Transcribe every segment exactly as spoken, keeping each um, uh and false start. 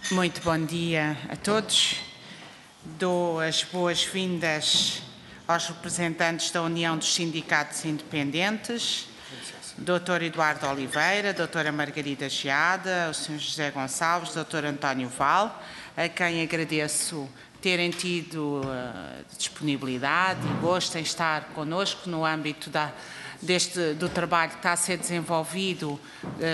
Muito bom dia a todos. Dou as boas-vindas aos representantes da União dos Sindicatos Independentes, doutor Eduardo Oliveira, doutora Margarida Geada, o senhor José Gonçalves, doutor António Val, a quem agradeço terem tido uh, disponibilidade e gosto em estar connosco no âmbito da, deste, do trabalho que está a ser desenvolvido uh,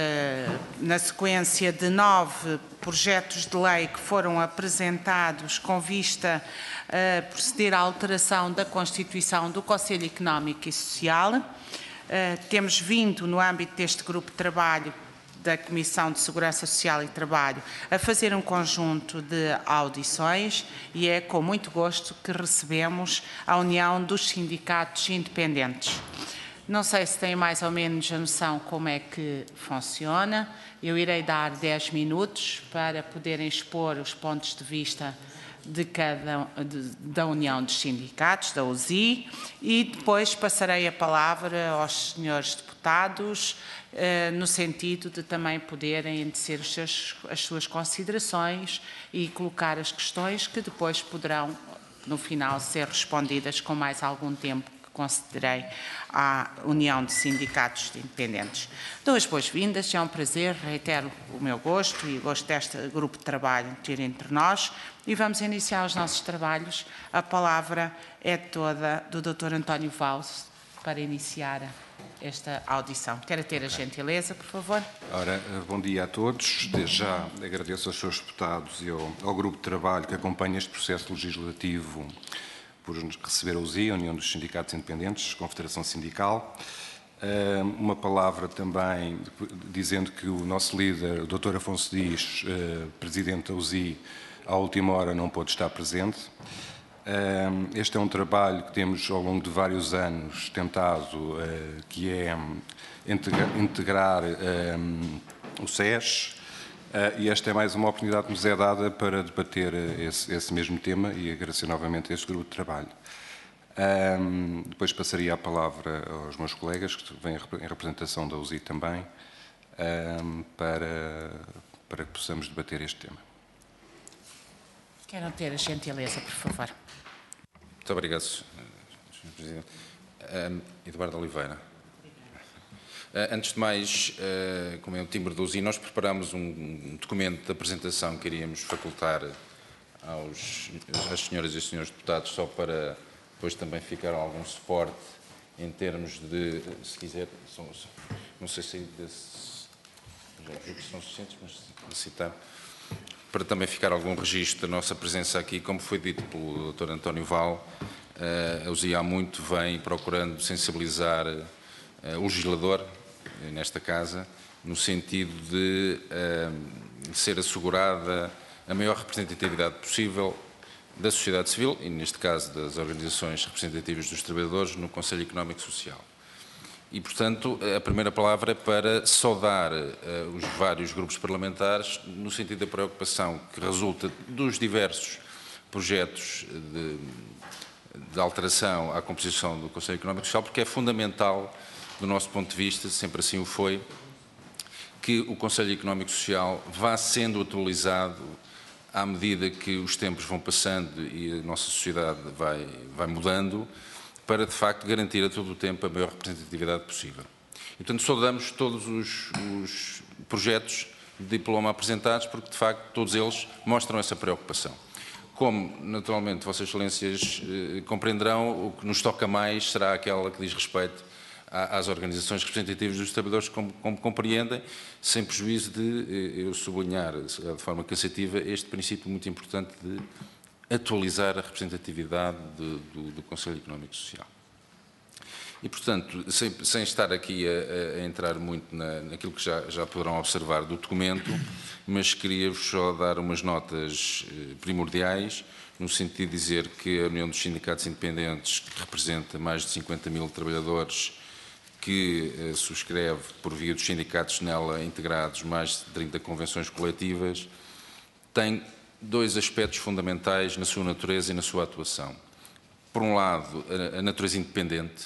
na sequência de nove projetos de lei que foram apresentados com vista a proceder à alteração da Constituição do Conselho Económico e Social. Uh, temos vindo, no âmbito deste grupo de trabalho da Comissão de Segurança Social e Trabalho, a fazer um conjunto de audições e é com muito gosto que recebemos a União dos Sindicatos Independentes. Não sei se têm mais ou menos a noção como é que funciona. Eu irei dar dez minutos para poderem expor os pontos de vista de cada, de, da União dos Sindicatos, da U S I, e depois passarei a palavra aos senhores deputados, eh, no sentido de também poderem tecer os seus, as suas considerações e colocar as questões que depois poderão, no final, ser respondidas com mais algum tempo que considerei à União de Sindicatos Independentes. Dou as boas-vindas, é um prazer, reitero o meu gosto e o gosto deste grupo de trabalho ter entre nós e vamos iniciar os nossos trabalhos. A palavra é toda do doutor António Val para iniciar esta audição. Quero ter a gentileza, por favor. Ora, bom dia a todos. Desde já agradeço aos senhores deputados e ao, ao grupo de trabalho que acompanha este processo legislativo por receber a U S I, a União dos Sindicatos Independentes, Confederação Sindical. Uma palavra também dizendo que o nosso líder, o doutor Afonso Dias, presidente da U S I, à última hora não pôde estar presente. Este é um trabalho que temos ao longo de vários anos tentado, que é integrar o S E S, e esta é mais uma oportunidade que nos é dada para debater esse, esse mesmo tema e agradecer novamente a este grupo de trabalho. Depois passaria a palavra aos meus colegas, que vêm em representação da U S I também, para, para que possamos debater este tema. Quero ter a gentileza, por favor. Muito obrigado, senhor Presidente. Um, Eduardo Oliveira. Uh, antes de mais, uh, como é o timbre do U S I, nós preparámos um documento de apresentação que iríamos facultar aos, às senhoras e senhores deputados, só para depois também ficar algum suporte em termos de, se quiser, são, não sei se desse, já vi que são suficientes, mas se citar, para também ficar algum registro da nossa presença aqui, como foi dito pelo doutor António Val, a U S I há muito vem procurando sensibilizar o legislador nesta casa, no sentido de ser assegurada a maior representatividade possível da sociedade civil, e neste caso das organizações representativas dos trabalhadores, no Conselho Económico e Social. E, portanto, a primeira palavra é para saudar uh, os vários grupos parlamentares no sentido da preocupação que resulta dos diversos projetos de, de alteração à composição do Conselho Económico e Social, porque é fundamental, do nosso ponto de vista, sempre assim o foi, que o Conselho Económico e Social vá sendo atualizado à medida que os tempos vão passando e a nossa sociedade vai, vai mudando, para, de facto, garantir a todo o tempo a maior representatividade possível. E, portanto, saudamos todos os, os projetos de diploma apresentados, porque, de facto, todos eles mostram essa preocupação. Como, naturalmente, Vossas Excelências eh, compreenderão, o que nos toca mais será aquela que diz respeito à, às organizações representativas dos trabalhadores, como, como compreendem, sem prejuízo de eh, eu sublinhar, de forma cansativa, este princípio muito importante de atualizar a representatividade de, do, do Conselho Económico e Social. E, portanto, sem, sem estar aqui a, a entrar muito na, naquilo que já, já poderão observar do documento, mas queria-vos só dar umas notas eh, primordiais, no sentido de dizer que a União dos Sindicatos Independentes, que representa mais de cinquenta mil trabalhadores, que eh, subscreve, por via dos sindicatos nela integrados, mais de trinta convenções coletivas, tem dois aspectos fundamentais na sua natureza e na sua atuação. Por um lado, a natureza independente,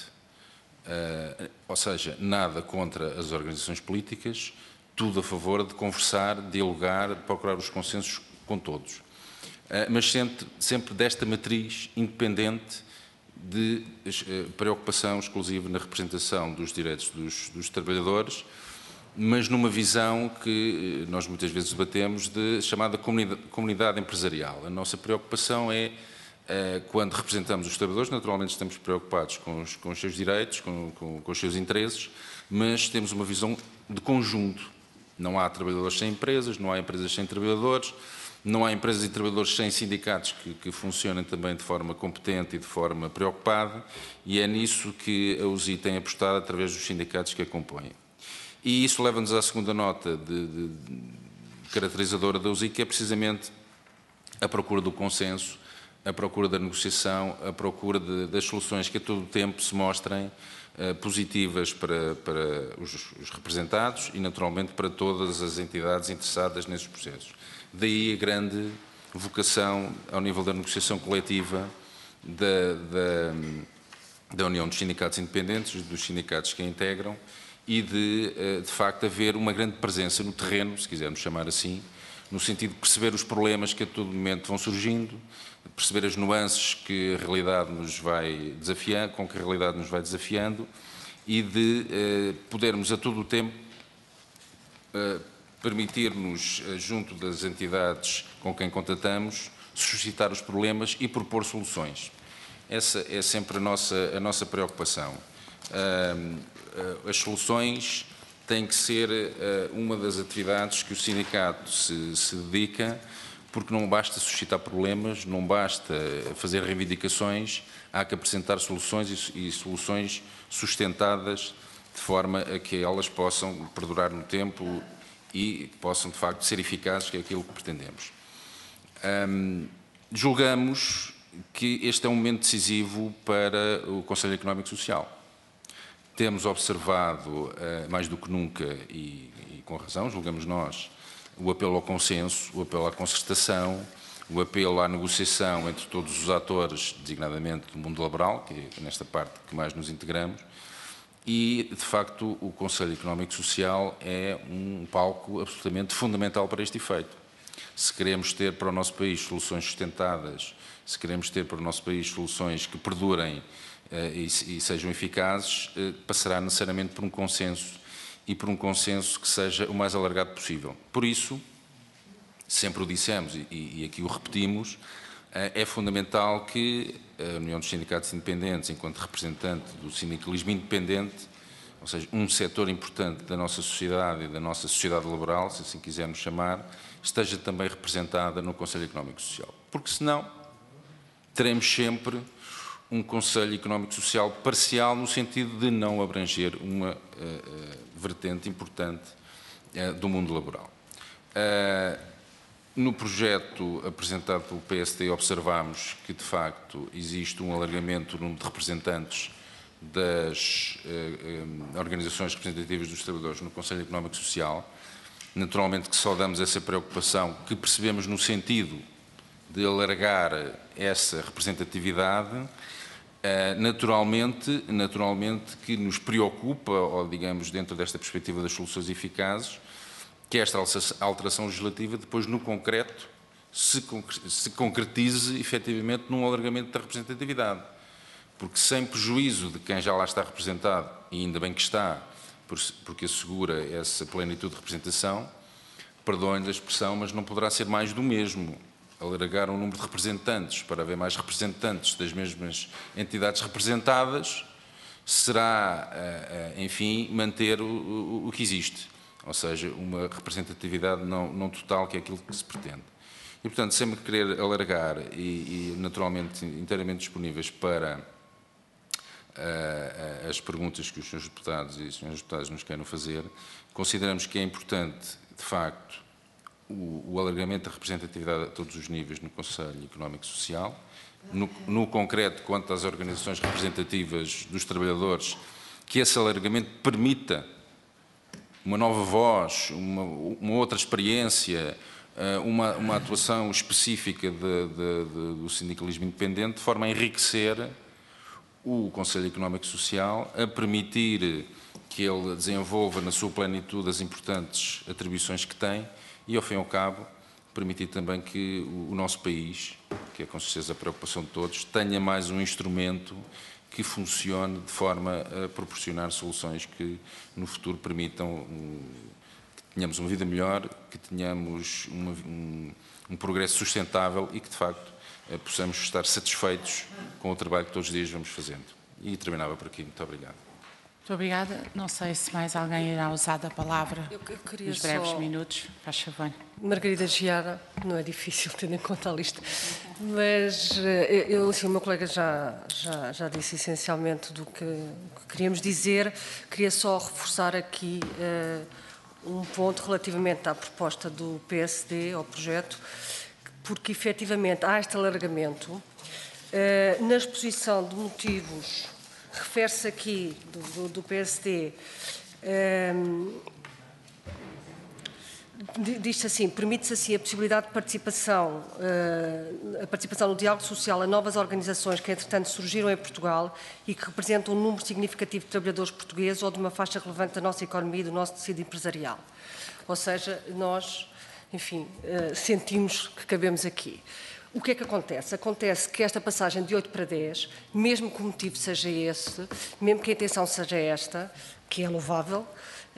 ou seja, nada contra as organizações políticas, tudo a favor de conversar, de dialogar, de procurar os consensos com todos, mas sempre, sempre desta matriz independente de preocupação exclusiva na representação dos direitos dos, dos trabalhadores, mas numa visão que nós muitas vezes debatemos de chamada comunidade, comunidade empresarial. A nossa preocupação é, quando representamos os trabalhadores, naturalmente estamos preocupados com os, com os seus direitos, com, com, com os seus interesses, mas temos uma visão de conjunto. Não há trabalhadores sem empresas, não há empresas sem trabalhadores, não há empresas e trabalhadores sem sindicatos que, que funcionem também de forma competente e de forma preocupada, e é nisso que a U S I tem apostado através dos sindicatos que a compõem. E isso leva-nos à segunda nota de, de, de caracterizadora da U S I, que é precisamente a procura do consenso, a procura da negociação, a procura de, das soluções que a todo o tempo se mostrem uh, positivas para, para os, os representados e, naturalmente, para todas as entidades interessadas nesses processos. Daí a grande vocação, ao nível da negociação coletiva, da, da, da União dos Sindicatos Independentes, dos sindicatos que a integram, e de, de facto, haver uma grande presença no terreno, se quisermos chamar assim, no sentido de perceber os problemas que a todo momento vão surgindo, de perceber as nuances que a realidade nos vai desafiando, com que a realidade nos vai desafiando, e de eh, podermos a todo o tempo eh, permitir-nos, junto das entidades com quem contatamos, suscitar os problemas e propor soluções. Essa é sempre a nossa, a nossa preocupação. As soluções têm que ser uma das atividades que o sindicato se, se dedica, porque não basta suscitar problemas, não basta fazer reivindicações, há que apresentar soluções e, e soluções sustentadas de forma a que elas possam perdurar no tempo e possam, de facto, ser eficazes, que é aquilo que pretendemos. Hum, julgamos que este é um momento decisivo para o Conselho Económico e Social. Temos observado, uh, mais do que nunca, e, e com razão, julgamos nós, o apelo ao consenso, o apelo à concertação, o apelo à negociação entre todos os atores, designadamente do mundo laboral, que é nesta parte que mais nos integramos, e, de facto, o Conselho Económico e Social é um palco absolutamente fundamental para este efeito. Se queremos ter para o nosso país soluções sustentadas, se queremos ter para o nosso país soluções que perdurem uh, e, e sejam eficazes, uh, passará necessariamente por um consenso e por um consenso que seja o mais alargado possível. Por isso, sempre o dissemos e, e aqui o repetimos, é fundamental que a União dos Sindicatos Independentes, enquanto representante do sindicalismo independente, ou seja, um setor importante da nossa sociedade e da nossa sociedade laboral, se assim quisermos chamar, esteja também representada no Conselho Económico e Social. Porque senão teremos sempre um Conselho Económico e Social parcial, no sentido de não abranger uma uh, uh, vertente importante uh, do mundo laboral. Uh, No projeto apresentado pelo P S D observamos que, de facto, existe um alargamento do número de representantes das eh, organizações representativas dos trabalhadores no Conselho Económico e Social. Naturalmente que saudamos essa preocupação, que percebemos no sentido de alargar essa representatividade. Eh, naturalmente, naturalmente que nos preocupa, ou digamos, dentro desta perspectiva das soluções eficazes, que esta alteração legislativa depois, no concreto, se concretize efetivamente num alargamento da representatividade. Porque sem prejuízo de quem já lá está representado, e ainda bem que está, porque assegura essa plenitude de representação, perdoem-lhe a expressão, mas não poderá ser mais do mesmo. Alargar o número de representantes para haver mais representantes das mesmas entidades representadas será, enfim, manter o, o, o que existe. Ou seja, uma representatividade não, não total, que é aquilo que se pretende. E, portanto, sempre querer alargar e, e naturalmente, inteiramente disponíveis para uh, as perguntas que os senhores deputados e as senhoras deputadas nos queiram fazer, consideramos que é importante, de facto, o, o alargamento da representatividade a todos os níveis no Conselho Económico e Social, no, no concreto, quanto às organizações representativas dos trabalhadores, que esse alargamento permita uma nova voz, uma, uma outra experiência, uma, uma atuação específica de, de, de, do sindicalismo independente, de forma a enriquecer o Conselho Económico e Social, a permitir que ele desenvolva na sua plenitude as importantes atribuições que tem e, ao fim e ao cabo, permitir também que o nosso país, que é com certeza a preocupação de todos, tenha mais um instrumento que funcione de forma a proporcionar soluções que no futuro permitam que tenhamos uma vida melhor, que tenhamos uma, um, um progresso sustentável e que de facto possamos estar satisfeitos com o trabalho que todos os dias vamos fazendo. E terminava por aqui. Muito obrigado. Muito obrigada. Não sei se mais alguém irá usar da palavra eu, eu queria nos breves só... minutos. Faz favor. Margarida Giara, não é difícil tendo em conta a lista, mas eu, assim, o meu colega já, já, já disse essencialmente do que, que queríamos dizer. Queria só reforçar aqui uh, um ponto relativamente à proposta do P S D, ao projeto, porque efetivamente há este alargamento. Uh, na exposição de motivos, refere-se aqui do, do, do P S D, um, diz-se assim, permite-se assim a possibilidade de participação, uh, a participação no diálogo social a novas organizações que entretanto surgiram em Portugal e que representam um número significativo de trabalhadores portugueses ou de uma faixa relevante da nossa economia e do nosso tecido empresarial. Ou seja, nós, enfim, uh, sentimos que cabemos aqui. O que é que acontece? Acontece que esta passagem de oito para dez, mesmo que o motivo seja esse, mesmo que a intenção seja esta, que é louvável,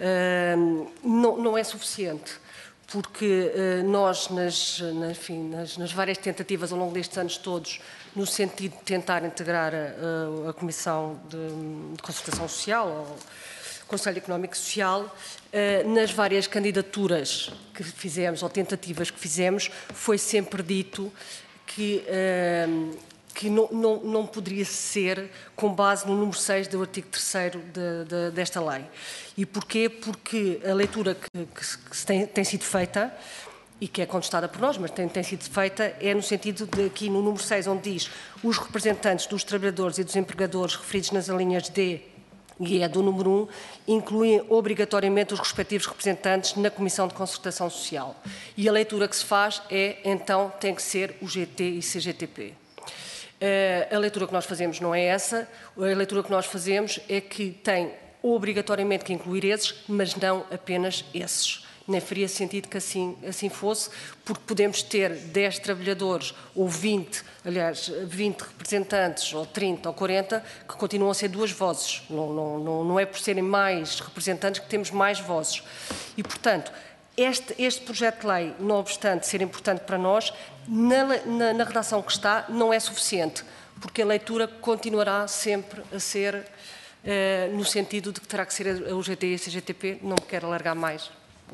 não, não é suficiente, porque nós, nas, enfim, nas, nas várias tentativas ao longo destes anos todos, no sentido de tentar integrar a, a Comissão de, de Concertação Social, ou Conselho Económico e Social, nas várias candidaturas que fizemos, ou tentativas que fizemos, foi sempre dito que, uh, que não, não, não poderia ser com base no número seis do artigo terceiro de, de, desta lei. E porquê? Porque a leitura que, que, que tem, tem sido feita, e que é contestada por nós, mas tem, tem sido feita, é no sentido de aqui no número seis, onde diz os representantes dos trabalhadores e dos empregadores referidos nas alíneas D e E do número um, incluem obrigatoriamente os respectivos representantes na Comissão de Concertação Social. E a leitura que se faz é, então, tem que ser o G T e C G T P. Uh, a leitura que nós fazemos não é essa, a leitura que nós fazemos é que tem obrigatoriamente que incluir esses, mas não apenas esses. Nem faria sentido que assim, assim fosse, porque podemos ter dez trabalhadores ou vinte, aliás, vinte representantes, ou trinta ou quarenta, que continuam a ser duas vozes. Não, não, não, não é por serem mais representantes que temos mais vozes. E, portanto, este, este projeto de lei, não obstante ser importante para nós, na, na, na redação que está, não é suficiente, porque a leitura continuará sempre a ser uh, no sentido de que terá que ser a U G T e a C G T P. Não me quero alargar mais.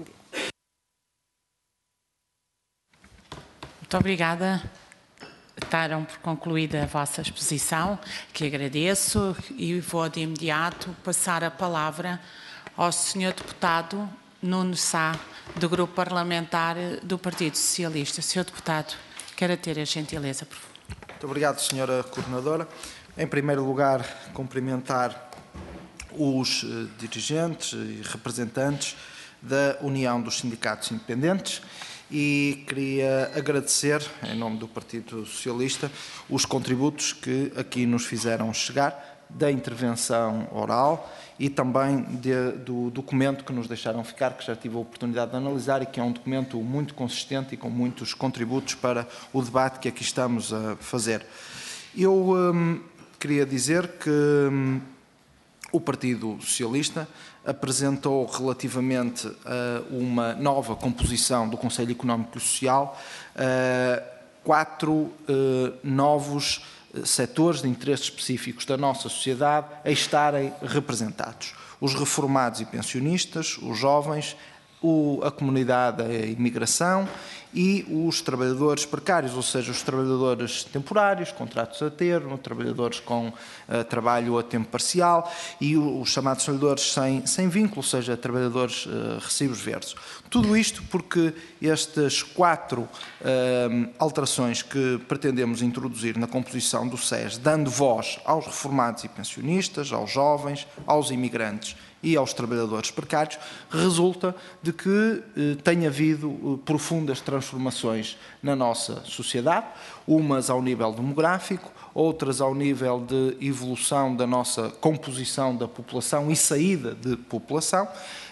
Muito obrigada. Deram por concluída a vossa exposição, que agradeço, e vou de imediato passar a palavra ao senhor deputado Nuno Sá, do Grupo Parlamentar do Partido Socialista. senhor Deputado, quero ter a gentileza, por favor. Muito obrigado, senhora Coordenadora. Em primeiro lugar, cumprimentar os eh, dirigentes e representantes da União dos Sindicatos Independentes e queria agradecer, em nome do Partido Socialista, os contributos que aqui nos fizeram chegar da intervenção oral e também de, do documento que nos deixaram ficar, que já tive a oportunidade de analisar e que é um documento muito consistente e com muitos contributos para o debate que aqui estamos a fazer. Eu hum, queria dizer que hum, o Partido Socialista apresentou relativamente a uma nova composição do Conselho Económico e Social quatro novos setores de interesses específicos da nossa sociedade a estarem representados. Os reformados e pensionistas, os jovens, a comunidade da imigração e os trabalhadores precários, ou seja, os trabalhadores temporários, contratos a termo, trabalhadores com uh, trabalho a tempo parcial e os chamados trabalhadores sem, sem vínculo, ou seja, trabalhadores uh, recibos verdes. Tudo isto porque estas quatro uh, alterações que pretendemos introduzir na composição do S E S, dando voz aos reformados e pensionistas, aos jovens, aos imigrantes e aos trabalhadores precários, resulta de que eh, tem havido eh, profundas transformações na nossa sociedade, umas ao nível demográfico, outras ao nível de evolução da nossa composição da população e saída de população,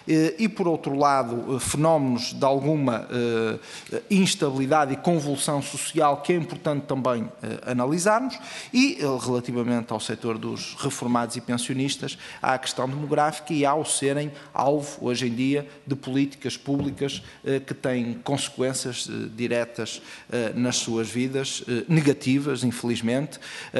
e, por outro lado, fenómenos de alguma instabilidade e convulsão social que é importante também analisarmos, e, relativamente ao setor dos reformados e pensionistas, há a questão demográfica e ao serem alvo, hoje em dia, de políticas públicas que têm consequências diretas nas suas vidas, negativas, infelizmente,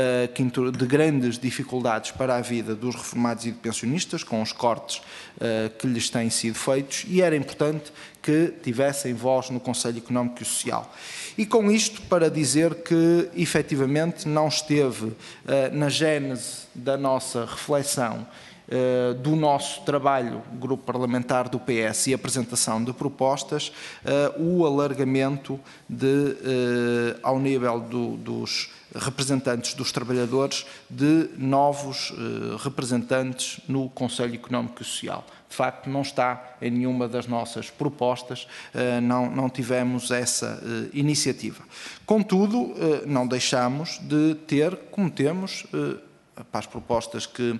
de grandes dificuldades para a vida dos reformados e de pensionistas, com os cortes uh, que lhes têm sido feitos, e era importante que tivessem voz no Conselho Económico e Social. E com isto para dizer que, efetivamente, não esteve uh, na gênese da nossa reflexão, uh, do nosso trabalho, grupo parlamentar do P S, e apresentação de propostas, uh, o alargamento de, uh, ao nível do, dos representantes dos trabalhadores, de novos eh, representantes no Conselho Económico e Social. De facto, não está em nenhuma das nossas propostas, eh, não, não tivemos essa eh, iniciativa. Contudo, eh, não deixamos de ter, como temos, eh, para as propostas que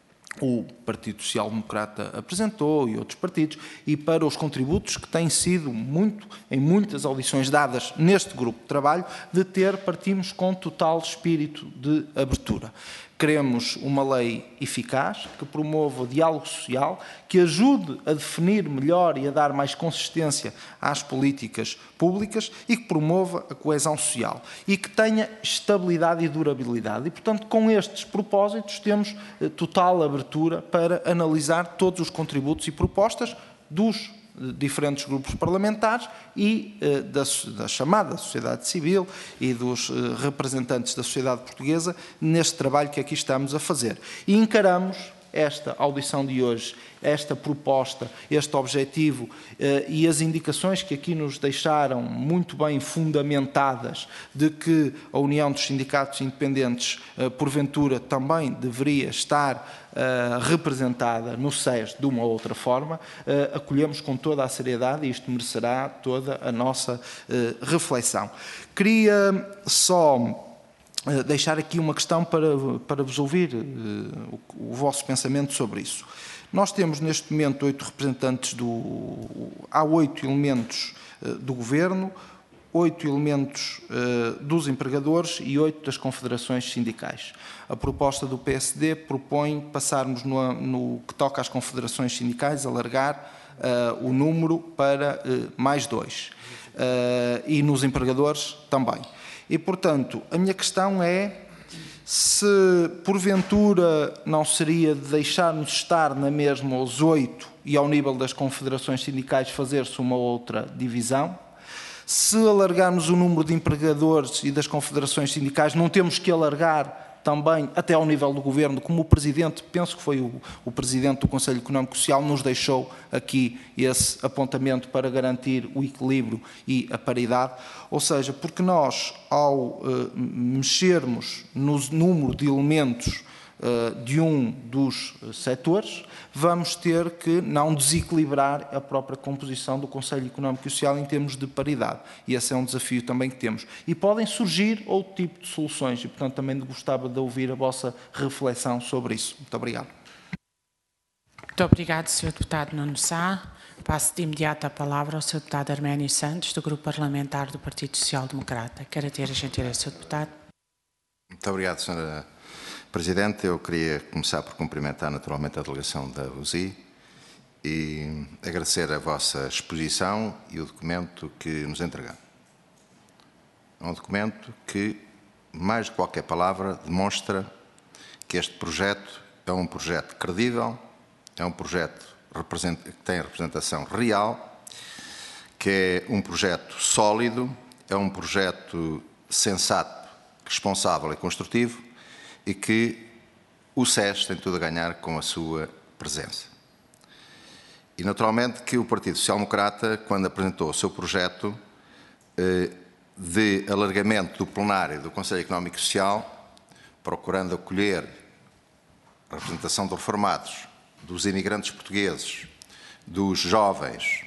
o Partido Social Democrata apresentou e outros partidos, e para os contributos que têm sido muito, em muitas audições dadas neste grupo de trabalho, de ter, partimos com total espírito de abertura. Queremos uma lei eficaz, que promova o diálogo social, que ajude a definir melhor e a dar mais consistência às políticas públicas e que promova a coesão social e que tenha estabilidade e durabilidade. E, portanto, com estes propósitos, temos eh, total abertura para analisar todos os contributos e propostas dos diferentes grupos parlamentares e eh, da, da chamada sociedade civil e dos eh, representantes da sociedade portuguesa neste trabalho que aqui estamos a fazer. E encaramos esta audição de hoje, esta proposta, este objetivo eh, e as indicações que aqui nos deixaram muito bem fundamentadas de que a União dos Sindicatos Independentes, eh, porventura, também deveria estar Uh, representada no S E S de uma ou outra forma, uh, acolhemos com toda a seriedade e isto merecerá toda a nossa uh, reflexão. Queria só uh, deixar aqui uma questão para, para vos ouvir uh, o, o vosso pensamento sobre isso. Nós temos neste momento oito representantes do... Há oito elementos uh, do Governo, oito elementos uh, dos empregadores e oito das confederações sindicais. A proposta do P S D propõe passarmos no, no que toca às confederações sindicais, alargar uh, o número para uh, mais dois. Uh, e nos empregadores também. E, portanto, a minha questão é se, porventura, não seria de deixar-nos estar na mesma os oito e, ao nível das confederações sindicais, fazer-se uma outra divisão. Se alargarmos o número de empregadores e das confederações sindicais, não temos que alargar também até ao nível do Governo, como o Presidente, penso que foi o, o Presidente do Conselho Económico e Social, nos deixou aqui esse apontamento para garantir o equilíbrio e a paridade. Ou seja, porque nós, ao uh, mexermos no número de elementos uh, de um dos uh, setores, vamos ter que não desequilibrar a própria composição do Conselho Económico e Social em termos de paridade. E esse é um desafio também que temos. E podem surgir outro tipo de soluções e, portanto, também gostava de ouvir a vossa reflexão sobre isso. Muito obrigado. Muito obrigado, senhor Deputado Nuno Sá. Passo de imediato a palavra ao senhor Deputado Arménio Santos, do Grupo Parlamentar do Partido Social Democrata. Quero ter a gentileza, senhor Deputado. Muito obrigado, senhora Presidente. Eu queria começar por cumprimentar naturalmente a delegação da U Z I e agradecer a vossa exposição e o documento que nos entregaram. É um documento que, mais de qualquer palavra, demonstra que este projeto é um projeto credível, é um projeto que tem representação real, que é um projeto sólido, é um projeto sensato, responsável e construtivo, e que o S E S tem tudo a ganhar com a sua presença. E, naturalmente, que o Partido Social Democrata, quando apresentou o seu projeto eh, de alargamento do plenário do Conselho Económico e Social, procurando acolher a representação dos reformados, dos imigrantes portugueses, dos jovens,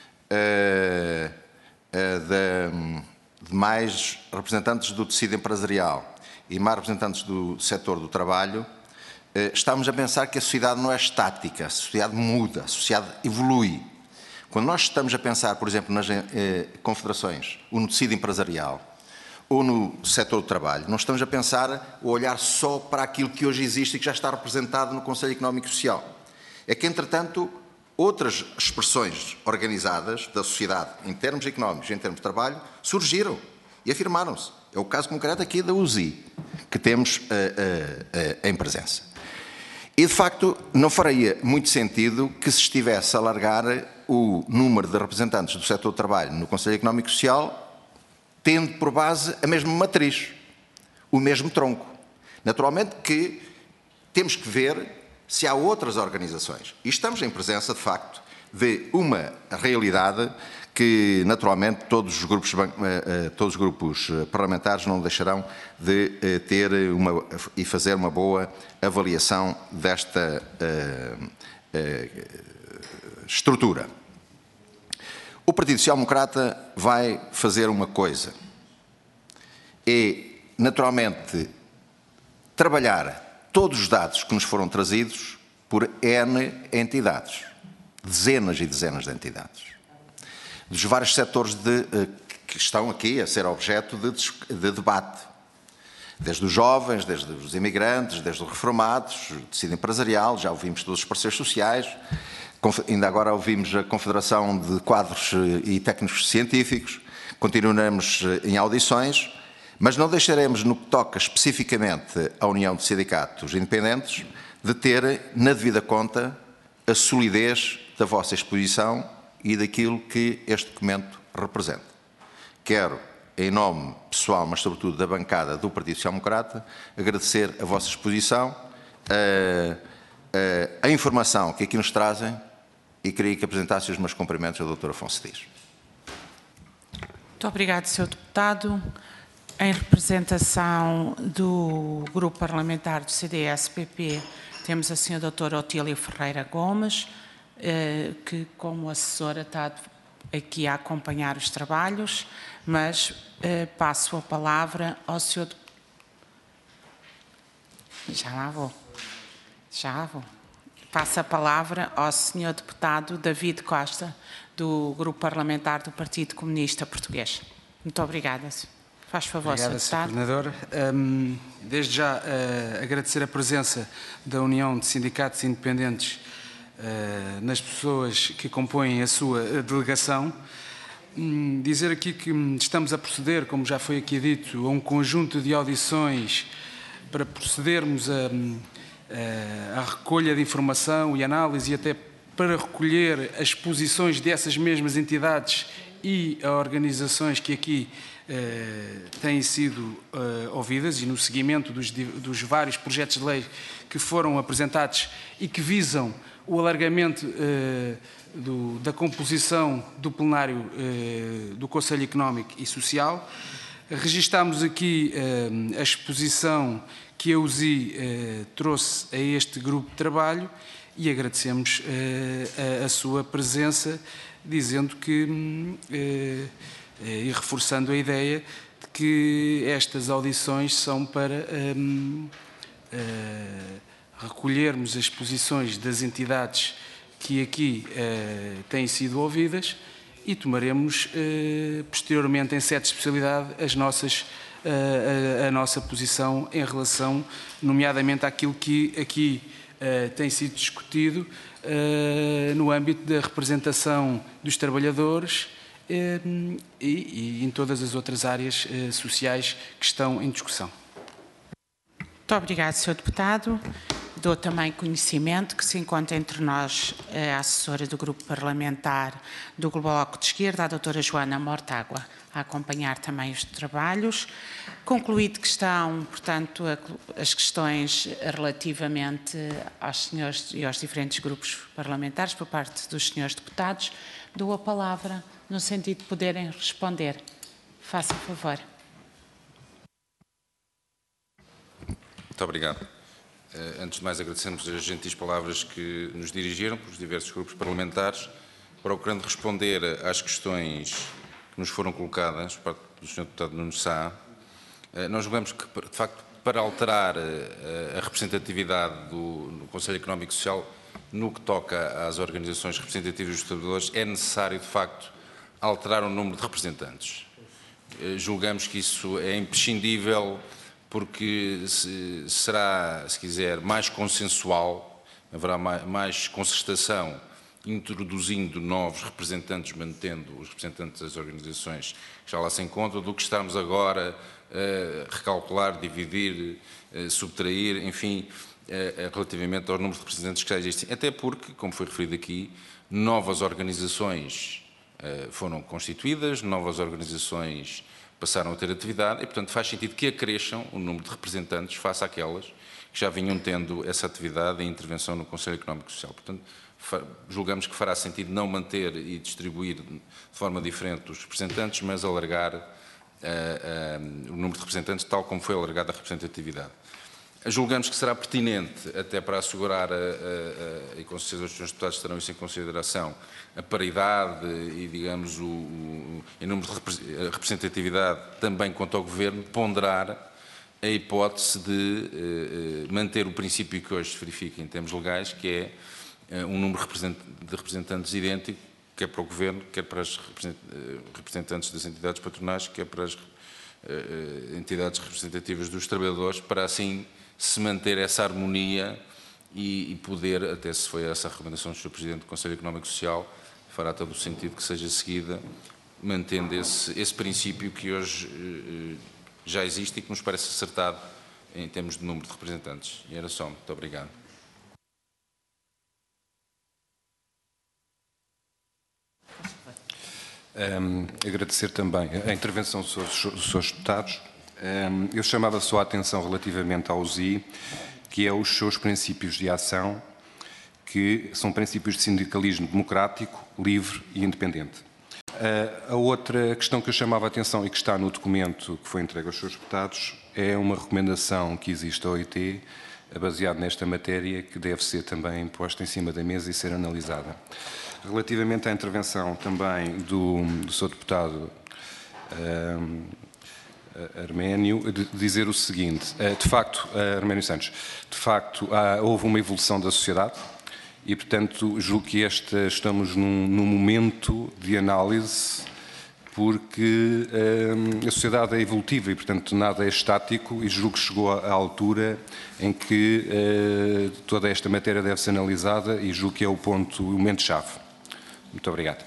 eh, eh, de, de mais representantes do tecido empresarial e mais representantes do setor do trabalho, estamos a pensar que a sociedade não é estática, a sociedade muda, a sociedade evolui. Quando nós estamos a pensar, por exemplo, nas eh, confederações, ou no tecido empresarial, ou no setor do trabalho, não estamos a pensar ou olhar só para aquilo que hoje existe e que já está representado no Conselho Económico e Social. É que, entretanto, outras expressões organizadas da sociedade, em termos económicos e em termos de trabalho, surgiram e afirmaram-se. É o caso concreto aqui da U Z I, que temos uh, uh, uh, em presença. E, de facto, não faria muito sentido que se estivesse a alargar o número de representantes do setor do trabalho no Conselho Económico e Social, tendo por base a mesma matriz, o mesmo tronco. Naturalmente que temos que ver se há outras organizações. E estamos em presença, de facto, de uma realidade que, naturalmente, todos os grupos, todos os grupos parlamentares não deixarão de ter uma, e fazer uma boa avaliação desta uh, uh, estrutura. O Partido Social Democrata vai fazer uma coisa, é, naturalmente, trabalhar todos os dados que nos foram trazidos por N entidades, dezenas e dezenas de entidades, dos vários setores de, que estão aqui a ser objeto de, de debate, desde os jovens, desde os imigrantes, desde os reformados, o tecido empresarial, já ouvimos todos os parceiros sociais, ainda agora ouvimos a Confederação de Quadros e Técnicos Científicos, continuaremos em audições, mas não deixaremos, no que toca especificamente à União de Sindicatos Independentes, de ter na devida conta a solidez da vossa exposição e daquilo que este documento representa. Quero, em nome pessoal, mas sobretudo da bancada do Partido Social Democrata, agradecer a vossa exposição, a, a, a informação que aqui nos trazem, e queria que apresentasse os meus cumprimentos ao doutor Afonso Dias. Muito obrigado, senhor Deputado. Em representação do Grupo Parlamentar do C D S P P, temos a senhora doutora Otília Ferreira Gomes, que como assessora está aqui a acompanhar os trabalhos, mas passo a palavra ao senhor... Já lá vou. Já lá vou. Passo a palavra ao senhor deputado David Costa, do Grupo Parlamentar do Partido Comunista Português. Muito obrigada. Faz favor, senhor deputado. Obrigada, senhor Coordenador. Um, desde já uh, agradecer a presença da União de Sindicatos Independentes uh, nas pessoas que compõem a sua delegação. Um, dizer aqui que estamos a proceder, como já foi aqui dito, a um conjunto de audições para procedermos a... a recolha de informação e análise e até para recolher as posições dessas mesmas entidades e a organizações que aqui eh, têm sido eh, ouvidas e no seguimento dos, dos vários projetos de lei que foram apresentados e que visam o alargamento eh, do, da composição do plenário eh, do Conselho Económico e Social. Registámos aqui eh, a exposição que a U Z I eh, trouxe a este grupo de trabalho e agradecemos eh, a, a sua presença, dizendo que, eh, e reforçando a ideia de que estas audições são para eh, eh, recolhermos as posições das entidades que aqui eh, têm sido ouvidas e tomaremos eh, posteriormente em sede de especialidade as nossas A, a, a nossa posição em relação, nomeadamente, àquilo que aqui uh, tem sido discutido uh, no âmbito da representação dos trabalhadores uh, e, e em todas as outras áreas uh, sociais que estão em discussão. Muito obrigado, senhor Deputado. Dou também conhecimento que se encontra entre nós a assessora do Grupo Parlamentar do Bloco de Esquerda, a doutora Joana Mortágua, a acompanhar também os trabalhos. Concluído que estão, portanto, as questões relativamente aos senhores e aos diferentes grupos parlamentares por parte dos senhores deputados, dou a palavra no sentido de poderem responder. Faça favor. Muito obrigado. Antes de mais, agradecemos as gentis palavras que nos dirigiram pelos diversos grupos parlamentares, procurando responder às questões que nos foram colocadas por parte do senhor deputado Nuno Sá. Nós julgamos que, de facto, para alterar a representatividade do, do Conselho Económico e Social no que toca às organizações representativas dos trabalhadores, é necessário, de facto, alterar o número de representantes. Julgamos que isso é imprescindível porque se, será, se quiser, mais consensual, haverá mais, mais concertação, introduzindo novos representantes, mantendo os representantes das organizações que já lá se encontram, do que estarmos agora a recalcular, dividir, a subtrair, enfim, a, a, relativamente ao número de representantes que já existem. Até porque, como foi referido aqui, novas organizações uh, foram constituídas, novas organizações passaram a ter atividade e, portanto, faz sentido que acresçam o número de representantes face àquelas que já vinham tendo essa atividade e intervenção no Conselho Económico e Social. Portanto, julgamos que fará sentido não manter e distribuir de forma diferente os representantes, mas alargar uh, uh, o número de representantes tal como foi alargada a representatividade. Julgamos que será pertinente, até para assegurar, a, a, a, e com certeza os senhores deputados terão isso em consideração, a paridade e, digamos, o, o em número de representatividade também quanto ao Governo, ponderar a hipótese de uh, manter o princípio que hoje se verifica em termos legais, que é um número de representantes idêntico, quer para o Governo, quer para os representantes das entidades patronais, quer para as entidades representativas dos trabalhadores, para assim se manter essa harmonia e poder, até se foi essa a recomendação do senhor Presidente do Conselho Económico e Social, fará todo o sentido que seja seguida, mantendo esse, esse princípio que hoje já existe e que nos parece acertado em termos de número de representantes. E era só. Muito obrigado. Um, agradecer também a intervenção dos senhores deputados. Um, eu chamava só a atenção relativamente ao Z I, que é os seus princípios de ação, que são princípios de sindicalismo democrático, livre e independente. Uh, a outra questão que eu chamava a atenção e que está no documento que foi entregue aos senhores deputados é uma recomendação que existe à O I T, baseada nesta matéria, que deve ser também posta em cima da mesa e ser analisada. Relativamente à intervenção também do, do senhor deputado um, Arménio, de dizer o seguinte, de facto, Arménio Santos, de facto há, houve uma evolução da sociedade e, portanto, julgo que esta, estamos num, num momento de análise porque um, a sociedade é evolutiva e, portanto, nada é estático e julgo que chegou à altura em que uh, toda esta matéria deve ser analisada e julgo que é o ponto, o momento-chave. Muito obrigado.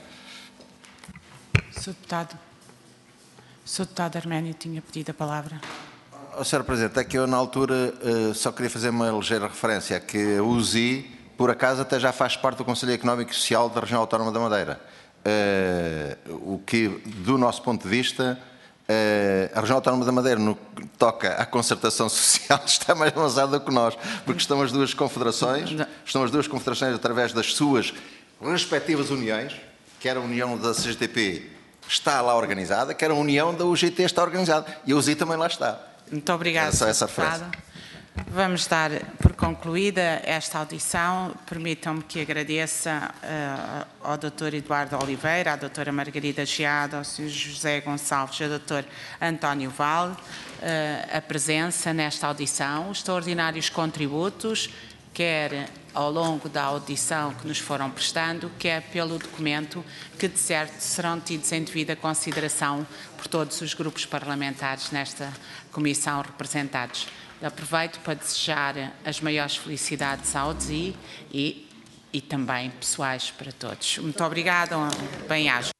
senhor Deputado. O senhor Deputado Arménio tinha pedido a palavra. Oh, senhor Presidente, é que eu na altura uh, só queria fazer uma ligeira referência, que a U Z I, por acaso, até já faz parte do Conselho Económico e Social da Região Autónoma da Madeira. Uh, o que, do nosso ponto de vista, uh, a Região Autónoma da Madeira, no que toca à concertação social, está mais avançada que nós, porque estão as duas confederações, estão as duas confederações através das suas respectivas uniões, quer a União da C G T P está lá organizada, quer a União da U G T está organizada, e a U Z I também lá está. Muito obrigada, Era só essa senhor referência. Deputado. Vamos dar por concluída esta audição. Permitam-me que agradeça uh, ao doutor Eduardo Oliveira, à doutora Margarida Geada, ao senhor José Gonçalves e ao doutor António Vale uh, a presença nesta audição, os extraordinários contributos, quer ao longo da audição que nos foram prestando, quer pelo documento que, de certo, serão tidos em devida consideração por todos os grupos parlamentares nesta comissão representados. Aproveito para desejar as maiores felicidades ao D Z I e, e também pessoais para todos. Muito obrigada, bem-aja.